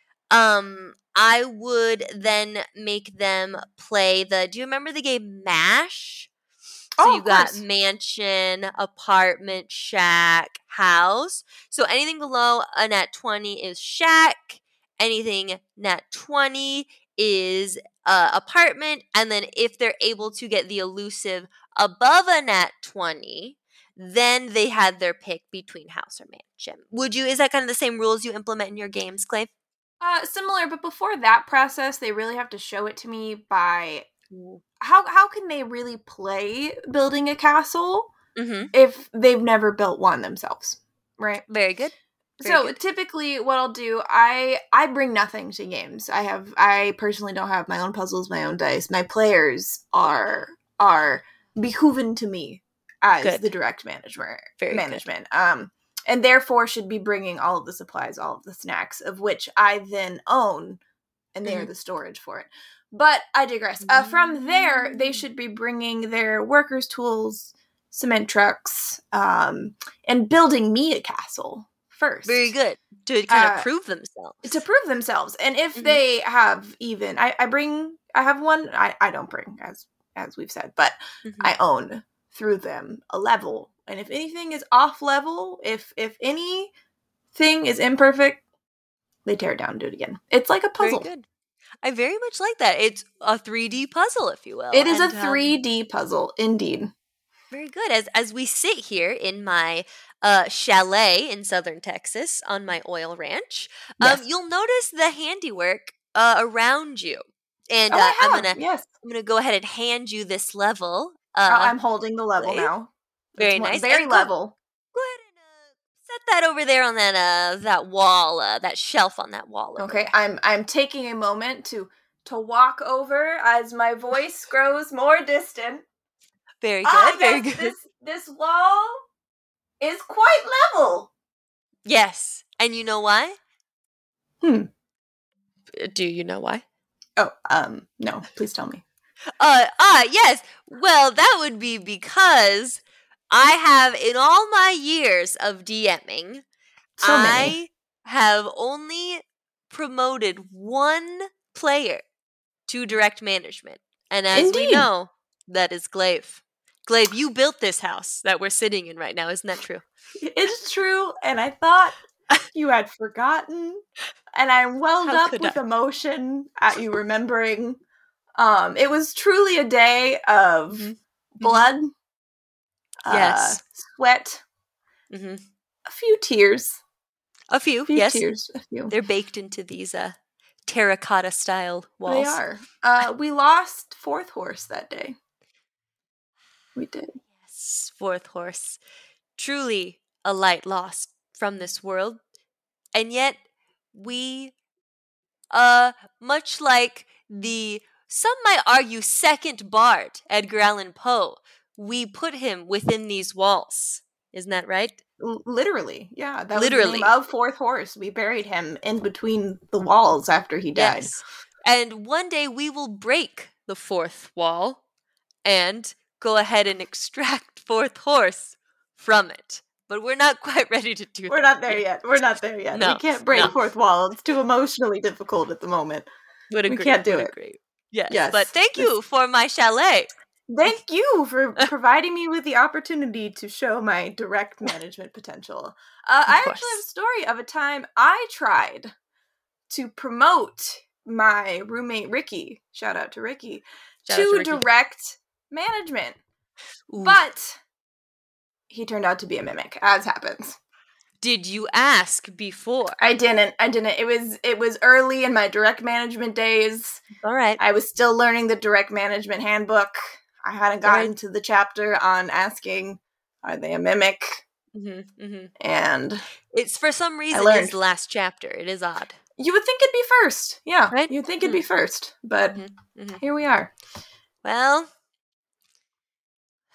I would then make them play do you remember the game MASH? So you of got course. mansion, apartment, shack, house. So anything below a nat 20 is shack. Anything nat 20 is apartment. And then if they're able to get the elusive above a nat 20, then they had their pick between house or mansion. Is that kind of the same rules you implement in your games, Clay? Similar, but before that process, they really have to show it to me by how can they really play building a castle Mm-hmm. if they've never built one themselves, right? Very good. So typically what I'll do, I bring nothing to games. I personally don't have my own puzzles, my own dice. My players are behooven to me as the direct management. Good. And therefore should be bringing all of the supplies, all of the snacks, of which I then own, and they are the storage for it. But I digress. From there, they should be bringing their workers' tools, cement trucks, and building me a castle first. Very good. To kind of prove themselves. And if they have even, I have one, I don't bring, as we've said, but I own through them a level. And if anything is off level, if anything is imperfect, they tear it down and do it again. It's like a puzzle. Very good. I very much like that. It's a 3D puzzle, if you will. It is a 3D puzzle, indeed. Very good. As we sit here in my chalet in southern Texas on my oil ranch, you'll notice the handiwork around you. And I'm gonna go ahead and hand you this level. I'm holding the level now. Very nice. Very level. Go ahead and set that over there on that wall, that shelf on that wall. Okay, I'm taking a moment to walk over as my voice grows more distant. Very good. Very good. This wall is quite level. Yes, and you know why? Do you know why? Oh, no. Please tell me. Yes. Well, that would be because I have, in all my years of DMing, I have only promoted one player to direct management. And as we know, that is Glaive. Glaive, you built this house that we're sitting in right now. Isn't that true? It's true, and I thought you had forgotten, and I welled up with emotion at you remembering. It was truly a day of blood, sweat, a few tears. A few, yes. Tears, a few. They're baked into these terracotta-style walls. They are. We lost Fourth Horse that day. We did. Yes, Fourth Horse. Truly a light lost from this world. And yet, we, much like some might argue, second bard, Edgar Allan Poe, we put him within these walls. Isn't that right? Literally, yeah. That was the name of Fourth Horse. We buried him in between the walls after he died. Yes. And one day we will break the fourth wall and go ahead and extract Fourth Horse from it. But we're not quite ready to do that. We're not there yet. No, we can't break Fourth Wall. It's too emotionally difficult at the moment. We can't do it. Yes. But thank you for my chalet. Thank you for providing me with the opportunity to show my direct management potential. I actually have a story of a time I tried to promote my roommate Ricky, shout out to Ricky, to direct management. Ooh. But he turned out to be a mimic, as happens. Did you ask before? I didn't. It was early in my direct management days. All right. I was still learning the direct management handbook. I hadn't gotten to the chapter on asking, are they a mimic? And it's for some reason it's the last chapter. It is odd. You would think it'd be first. Yeah. Right? You'd think it'd be first. But here we are. Well,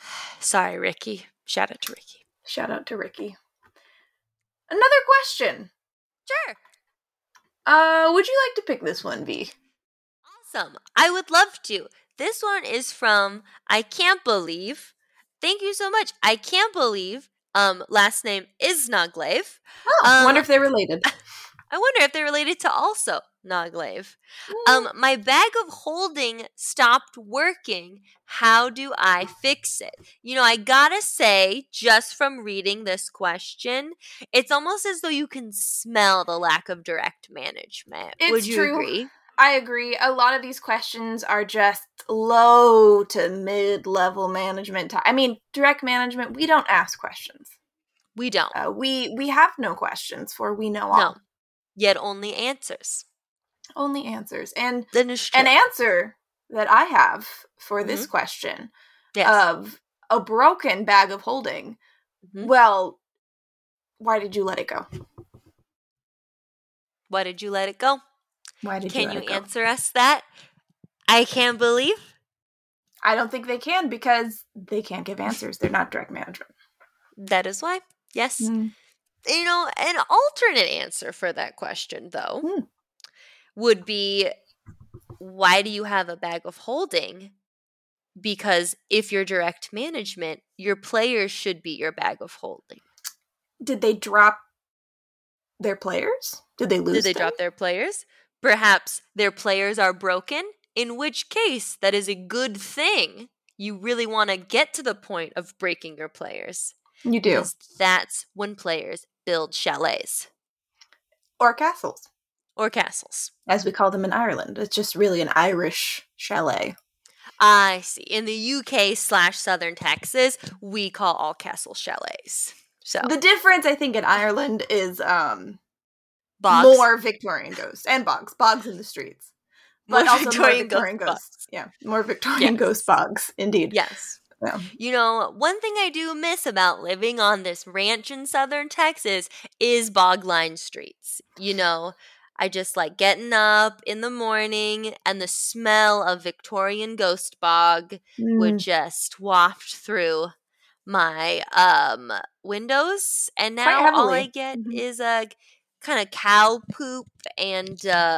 Sorry, Ricky. Shout out to Ricky. Shout out to Ricky. Another question. Sure. Would you like to pick this one, V? Awesome. I would love to. This one is from I Can't Believe. Thank you so much. I Can't Believe. Last name is Noglev. Oh, wonder if they're related. I wonder if they're related to also Noglev. My bag of holding stopped working. How do I fix it? You know, I gotta say, just from reading this question, it's almost as though you can smell the lack of direct management. Would you agree? I agree. A lot of these questions are just low to mid-level management. I mean, direct management, we don't ask questions. We don't. We have no questions, for we know all. No. Yet only answers. Only answers. And Then it's true. an answer that I have for this question of a broken bag of holding, well, why did you let it go? Why did you let it go? Why did you let it go? Can you answer us that? I Can't Believe? I don't think they can because they can't give answers. They're not direct management. That is why. Yes. You know, an alternate answer for that question, though, would be, why do you have a bag of holding? Because if you're direct management, your players should be your bag of holding. Did they drop their players? Did they lose them? Drop their players? Perhaps their players are broken, in which case that is a good thing. You really want to get to the point of breaking your players. You do. Because that's when players build chalets. Or castles. Or castles. As we call them in Ireland. It's just really an Irish chalet. I see. In the UK/Southern Texas, we call all castle chalets. So the difference, I think, in Ireland is bogs. More Victorian ghosts. And bogs. Bogs in the streets. But more also Victorian more Victorian ghosts. Yeah. More Victorian ghost bogs. Indeed. Yes. Yeah. You know, one thing I do miss about living on this ranch in Southern Texas is bog-lined streets. You know, I just like getting up in the morning and the smell of Victorian ghost bog would just waft through my windows. And now all I get is a kind of cow poop and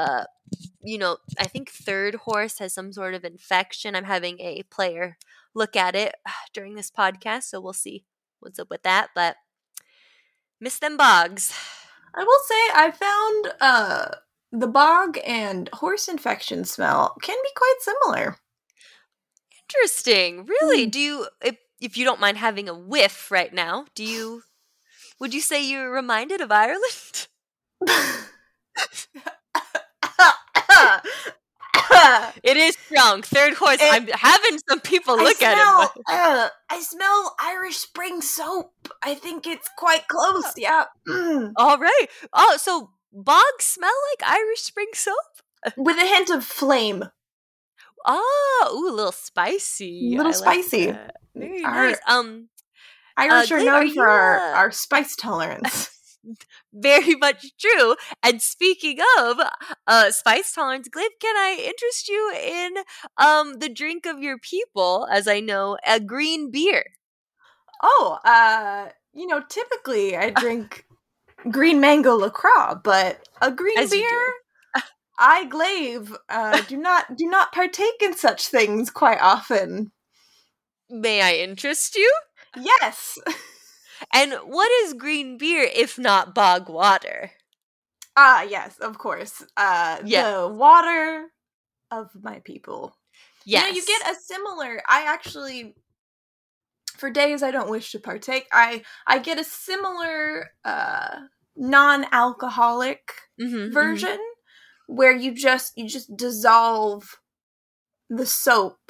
you know, I think Third Horse has some sort of infection. I'm having a player look at it during this podcast, so we'll see what's up with that. But miss them bogs. I will say I found the bog and horse infection smell can be quite similar. Interesting. Really? Do you, if you don't mind having a whiff right now, would you say you're reminded of Ireland? It is strong. Third Horse. I'm having some people look at it. I smell Irish spring soap. I think it's quite close. Yeah. All right. Oh, so bogs smell like Irish spring soap? With a hint of flame. Oh, ooh, a little spicy. A little spicy. Very nice. Irish are known for our spice tolerance. Very much true. And speaking of spice tolerance, Glaive, can I interest you in the drink of your people, as I know, a green beer? Oh, you know, typically I drink green mango LaCroix, but a green beer, I, Glaive, do not partake in such things quite often. May I interest you? Yes. And what is green beer if not bog water? Yes, of course. The water of my people. Yes. You know, you get a similar, I actually, for days I don't wish to partake, I get a similar non-alcoholic version where you just dissolve the soap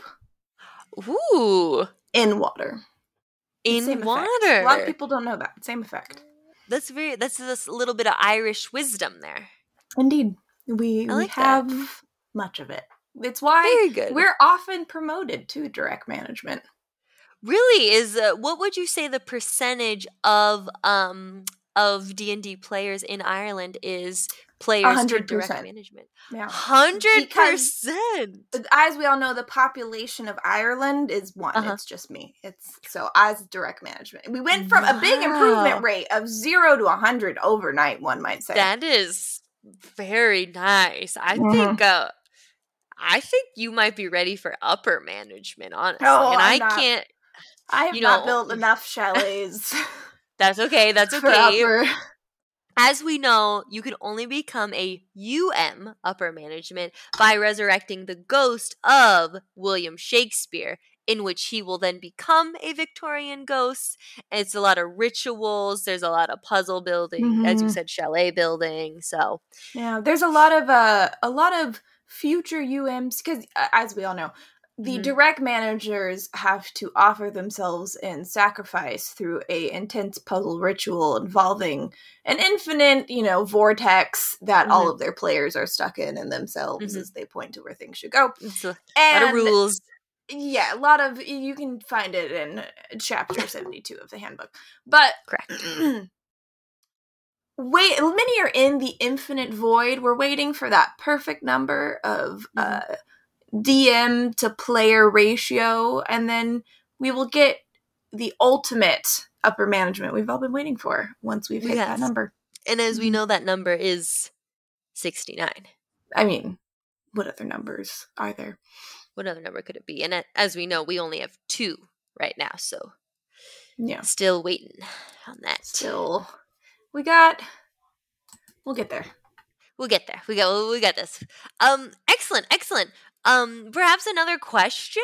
in water. In water. A lot of people don't know that. Same effect. That's this little bit of Irish wisdom there. Indeed. We have much of it. It's why we're often promoted to direct management. Really? What would you say the percentage of D&D players in Ireland is players to direct 100%. management. Yeah. 100%. As we all know, the population of Ireland is 1. Uh-huh. It's just me. So as direct management, we went from a big improvement rate of 0 to 100 overnight, one might say. That is very nice. I think you might be ready for upper management, honestly. Oh, and I'm not. I have not built enough chalets. That's okay. That's for okay. upper. As we know, you can only become a upper management by resurrecting the ghost of William Shakespeare, in which he will then become a Victorian ghost. And it's a lot of rituals. There's a lot of puzzle building, as you said, chalet building. So yeah, there's a lot of future UMs because, as we all know, the direct managers have to offer themselves in sacrifice through a intense puzzle ritual involving an infinite, vortex that all of their players are stuck in and themselves as they point to where things should go. It's a lot of rules. Yeah, a lot of, you can find it in chapter 72 of the handbook. But correct. Many are in the infinite void. We're waiting for that perfect number of DM to player ratio, and then we will get the ultimate upper management we've all been waiting for once we've hit that number. And as we know, that number is 69. I mean, what other numbers are there? What other number could it be? And as we know, we only have 2 right now, so yeah, still waiting on that. We'll get there. We'll get there. We got this. Excellent. Perhaps another question?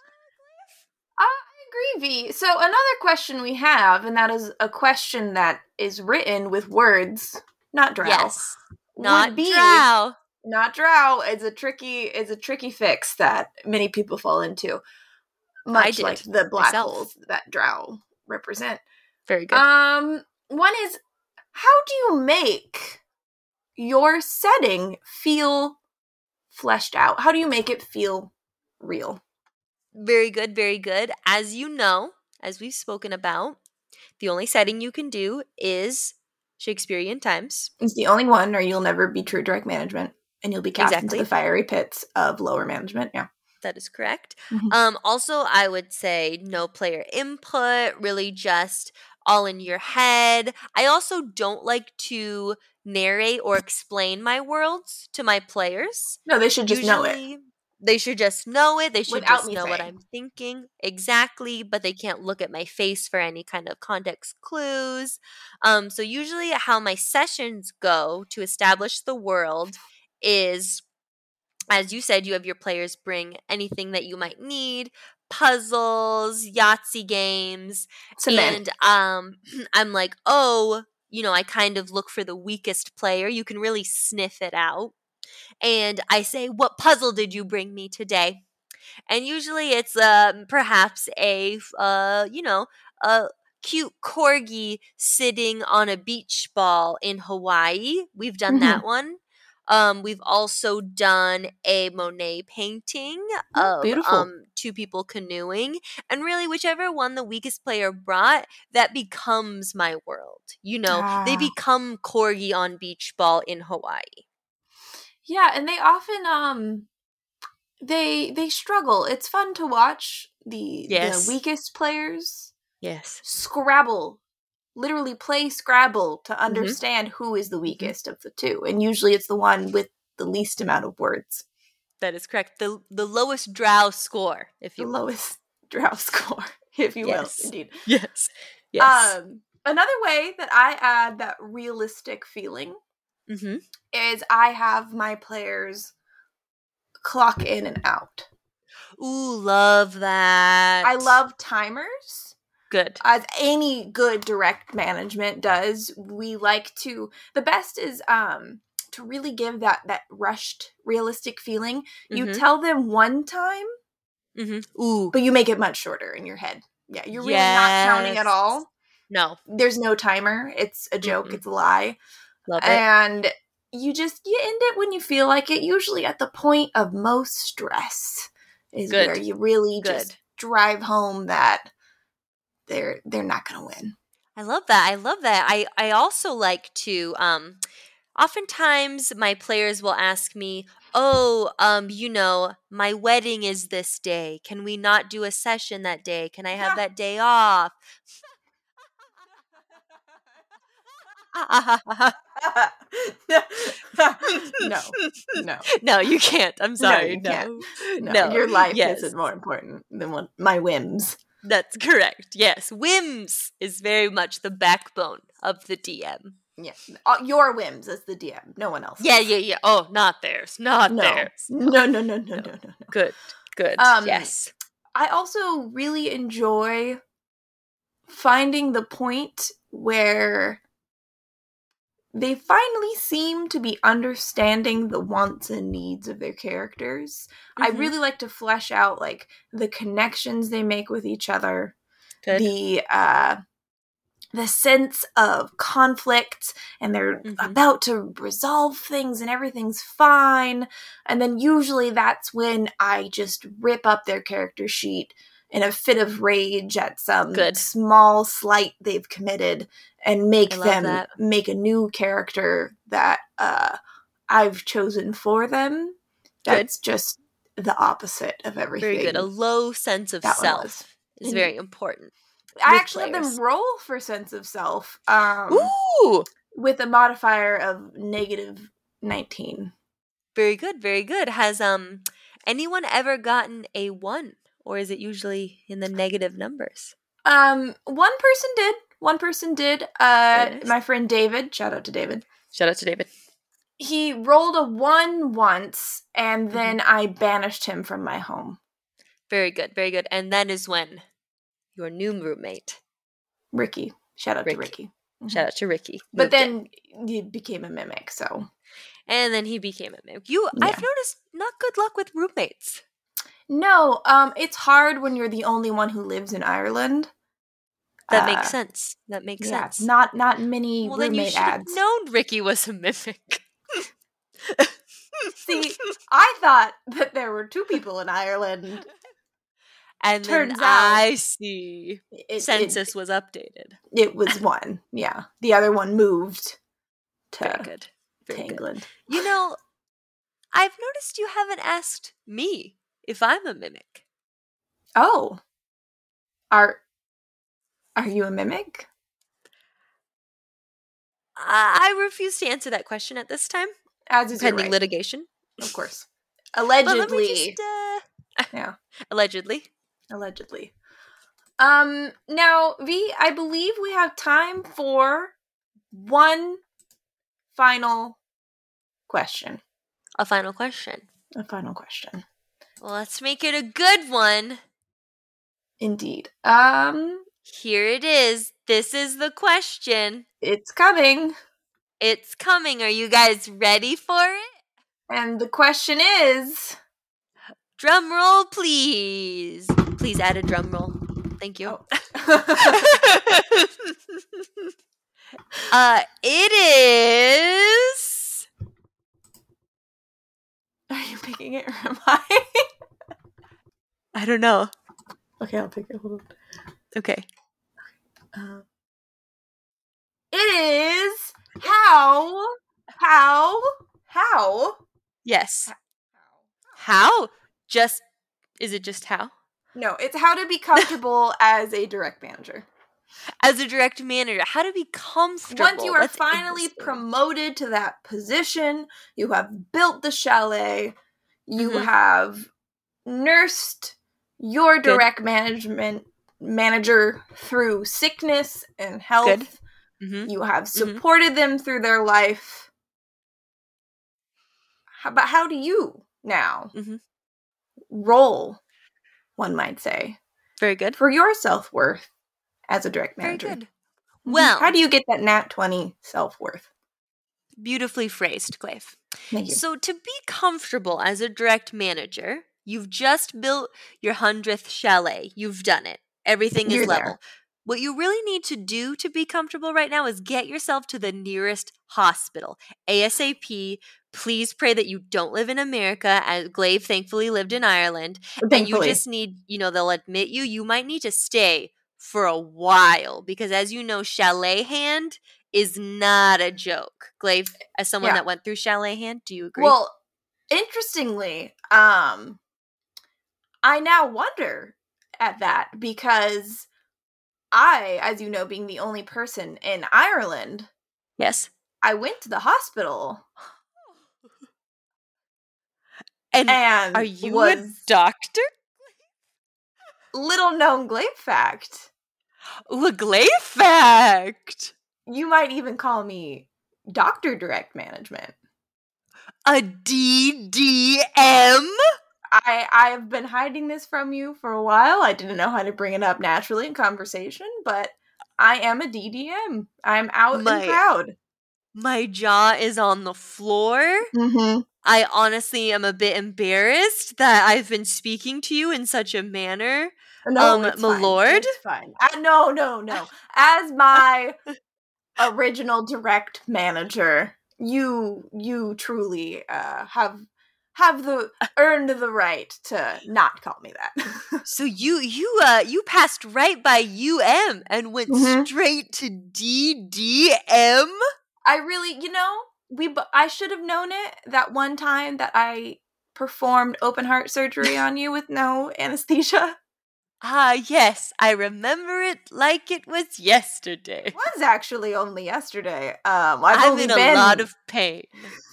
I agree, V. So another question we have, and that is a question that is written with words, not drow. Yes. Not drow. Not drow. It's a tricky fix that many people fall into. Much like the black holes that drow represent. Very good. One is, how do you make your setting feel fleshed out? How do you make it feel real? Very good, very good. As you know, as we've spoken about, the only setting you can do is Shakespearean times. It's the only one, or you'll never be true direct management, and you'll be cast into the fiery pits of lower management. Yeah. That is correct. Also, I would say no player input, really just all in your head. I also don't like to narrate or explain my worlds to my players. No, they should just know it. They should just know it. They should Without just know what I'm thinking. Exactly. But they can't look at my face for any kind of context clues. So usually how my sessions go to establish the world is, as you said, you have your players bring anything that you might need, puzzles, Yahtzee games. Cement. And I'm like, I kind of look for the weakest player. You can really sniff it out. And I say, what puzzle did you bring me today? And usually it's perhaps a cute corgi sitting on a beach ball in Hawaii. We've done that one. We've also done a Monet painting of 2 people canoeing. And really, whichever one the weakest player brought, that becomes my world. They become corgi on beach ball in Hawaii. Yeah, and they often they struggle. It's fun to watch the weakest players Scrabble. Literally play Scrabble to understand who is the weakest of the 2. And usually it's the one with the least amount of words. That is correct. The lowest drow score, if you will. Lowest drow score, if you will, indeed. Yes. Another way that I add that realistic feeling is I have my players clock in and out. Ooh, love that. I love timers. Good. As any good direct management does, we like to, the best is to really give that rushed, realistic feeling. You tell them one time, Ooh, but you make it much shorter in your head. Yeah, you're really not counting at all. No. There's no timer. It's a joke. It's a lie. Love it. And you end it when you feel like it, usually at the point of most stress is where you really just drive home that they're not going to win. I love that. I also like to Oftentimes, my players will ask me, "Oh, my wedding is this day. Can we not do a session that day? Can I have that day off?" No, no, No, you can't. I'm no, sorry. you can't. No, No. your life Yes, isn't more important than my whims. that's correct. Yes, whims is very much the backbone of the DM. Yeah, your whims as the DM, no one else's. Yeah. Oh, not theirs. Not No, theirs. no. Good. Um, Yes. I also really enjoy finding the point where they finally seem to be understanding the wants and needs of their characters. I Mhm. really like to flesh out like the connections they make with each other, Good. the sense of conflict, and they're about to resolve things and everything's fine, and then usually that's when I just rip up their character sheet in a fit of rage at some small slight they've committed and make them make a new character that I've chosen for them. That's just the opposite of everything. Very good. A low sense of self is very important. I actually have them roll for sense of self. Ooh! With a modifier of -19. Very good. Has anyone ever gotten a 1? Or is it usually in the negative numbers? One person did. Nice. My friend David. Shout out to David. He rolled a 1 once, and then I banished him from my home. Very good. And that is when your new roommate, Ricky. Shout out to Ricky. Shout out to Ricky. But then he became a mimic, so. And then he became a mimic. I've noticed not good luck with roommates. No, it's hard when you're the only one who lives in Ireland. That makes sense. Not many roommate then you should have ads. known Ricky was a mimic. See, I thought that there were 2 people in Ireland. And turns out, I see. Census was updated. It was 1, yeah. The other one moved to England. You know, I've noticed you haven't asked me if I'm a mimic. Oh. Are you a mimic? I refuse to answer that question at this time. As is pending litigation. Of course. Allegedly. But let me just, yeah. Allegedly. Now, V, I believe we have time for one final question. A final question. Well, let's make it a good one. Indeed. Here it is. This is the question. It's coming. Are you guys ready for it? And the question is... Drum roll, please. Please add a drum roll. Thank you. Oh. It is... Are you picking it or am I? I don't know. Okay, I'll pick it. Hold on. Okay. It is how? Yes. How? Is it just how? No, it's how to be comfortable as a direct manager. As a direct manager, how to be comfortable. Once you are finally promoted to that position, you have built the chalet, you have nursed your direct manager through sickness and health. You have supported them through their life. But how do you now roll, one might say? Very good. For your self-worth as a direct manager. Very good. Well, how do you get that nat 20 self-worth? Beautifully phrased, Glaive. Thank you. So to be comfortable as a direct manager, you've just built your 100th chalet. You've done it. Everything is level. There. What you really need to do to be comfortable right now is get yourself to the nearest hospital. ASAP. Please pray that you don't live in America, as Glaive thankfully lived in Ireland. Thankfully. And you just need, they'll admit you might need to stay for a while because as you know, chalet hand is not a joke. Glaive, as someone Yeah. that went through Chalet Hand, do you agree? Well, interestingly, I now wonder at that because I, as you know, being the only person in Ireland, yes. I went to the hospital And and are you was a doctor? little known Glaive fact. Ooh, a Glaive fact. You might even call me Dr. Direct Management. A DDM? I've been hiding this from you for a while. I didn't know how to bring it up naturally in conversation, but I am a DDM. I'm out and proud. My jaw is on the floor. Mm-hmm. I honestly am a bit embarrassed that I've been speaking to you in such a manner. No, it's my fine. lord. It's fine. No. As my original direct manager, you truly have earned the right to not call me that. So you passed right by UM and went straight to DDM? I really, I should have known it that one time that I performed open heart surgery on you with no anesthesia. Ah, yes, I remember it like it was yesterday. It was actually only yesterday. I'm in a lot of pain.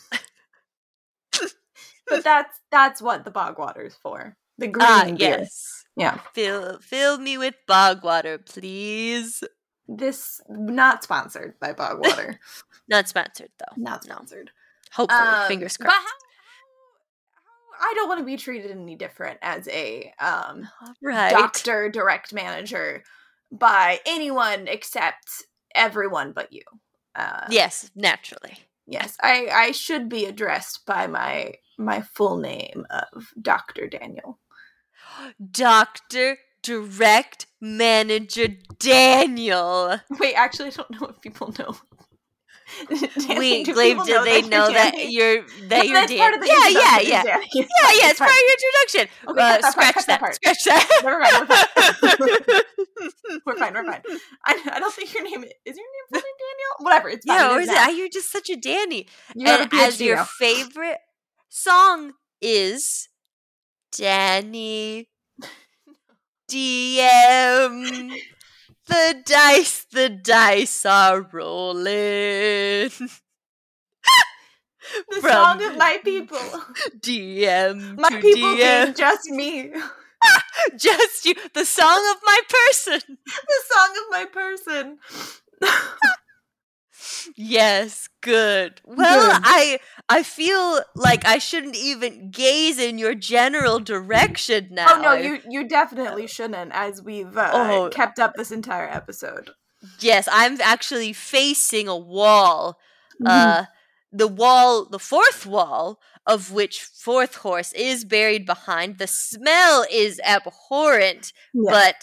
But that's what the bog water's for. The green beer. Yes. Yeah. Fill me with bog water, please. This not sponsored by Bog Water. Not sponsored though. Not sponsored. Hopefully, fingers crossed. But I don't want to be treated any different as a doctor direct manager by anyone except everyone but you. Yes, naturally. Yes, I should be addressed by my full name of Dr. Daniel. Dr. Direct Manager Daniel. Wait, actually, I don't know if people know. Wait, Glaive, did they know that you're Danny? That's part of the introduction. Yeah, it's part of your introduction. Okay, scratch that. Scratch that. Never mind. We're fine. I don't think your name is your name full name Daniel? Whatever, it's fine. Yeah, or is it? You're just such a Danny. You have a PhD as your favorite song is Danny DM. The dice are rolling. The song of my people. DM. My people being just me. Just you. The song of my person. The song of my person. Yes, good. Well, good. I feel like I shouldn't even gaze in your general direction now. Oh no, you definitely shouldn't, as we've kept up this entire episode. Yes, I'm actually facing a wall. The fourth wall, of which fourth horse is buried behind. The smell is abhorrent, but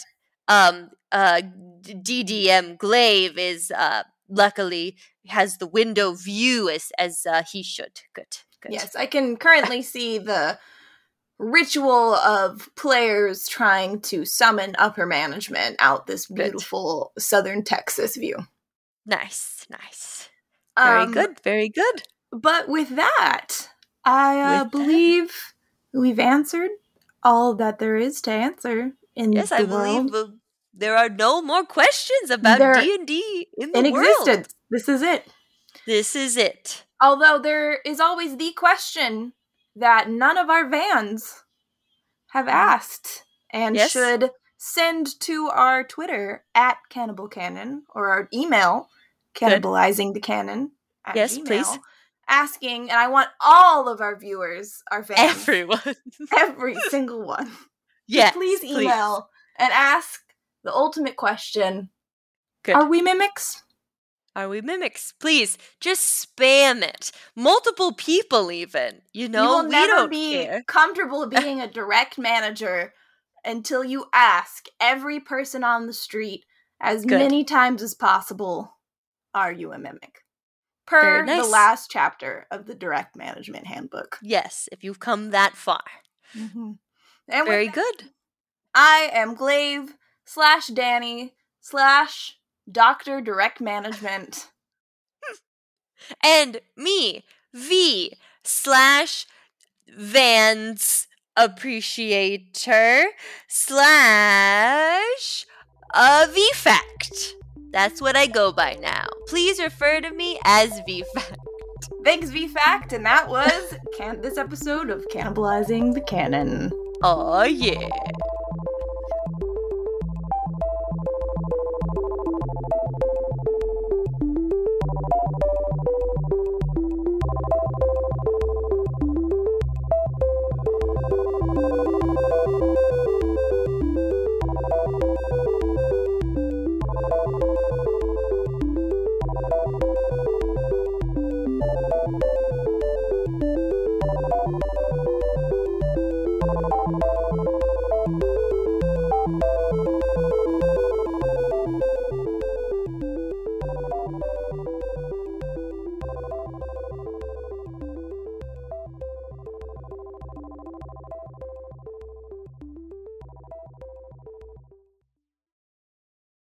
DDM Glaive is luckily has the window view as he should. Good. Yes, I can currently see the ritual of players trying to summon upper management out this beautiful southern Texas view. Nice. Very good. But with that, I believe we've answered all that there is to answer in the world. Yes, I believe there are no more questions about D&D in the world. Existence. This is it. Although there is always the question that none of our vans have asked and should send to our Twitter at Cannibal Canon or our email cannibalizingthecanon at Gmail, please. Asking, and I want all of our viewers, our fans, everyone, every single one, please email and ask the ultimate question. Good. Are we mimics? Are we mimics? Please, just spam it. Multiple people even. You will never be comfortable being a direct manager until you ask every person on the street as many times as possible, are you a mimic? Per the last chapter of the Direct Management Handbook. Yes, if you've come that far. Mm-hmm. Very good. I am Glaive /Danny /Dr. Direct Management. And me, V / Vans appreciator / VFact. That's what I go by now. Please refer to me as VFact. Thanks, VFact, and that was this episode of Cannibalizing the Canon. Oh yeah.